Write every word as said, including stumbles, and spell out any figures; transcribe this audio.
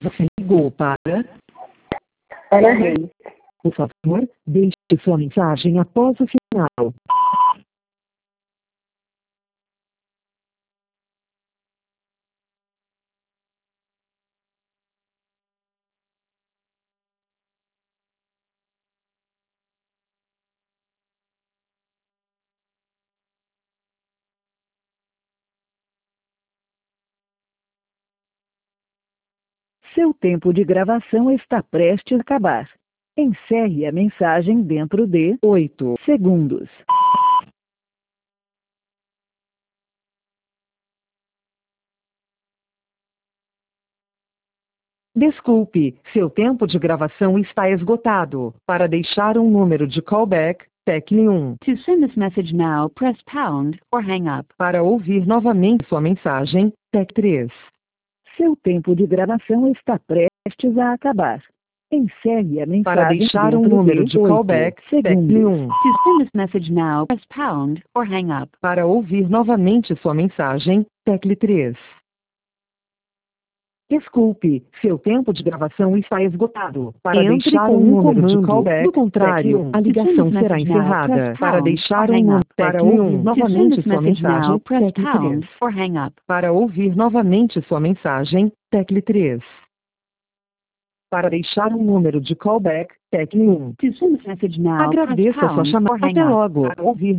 Você ligou para... Para Rei. Por favor, deixe sua mensagem após o final. Seu tempo de gravação está prestes a acabar. Encerre a mensagem dentro de oito segundos. Desculpe, seu tempo de gravação está esgotado. Para deixar um número de callback, tecle um. To send this message now, press pound or hang up. Para ouvir novamente sua mensagem, tecle três. Seu tempo de gravação está prestes a acabar. Encerre a mensagem Para deixar um número de callback, tecle um. To send this message now, press pound or hang up. Para ouvir novamente sua mensagem, tecle três. Desculpe, seu tempo de gravação está esgotado. Para Entre deixar com um um número de comando. callback, Do contrário, tecle um. a ligação será encerrada. Para deixar um número, para ouvir novamente sua mensagem, tecle três. Or hang up. Para ouvir novamente sua mensagem, tecle três. Para deixar um número de callback, tecle um. To send this message now, Agradeça press sua pound chamada. or hang Até up. logo. Para ouvir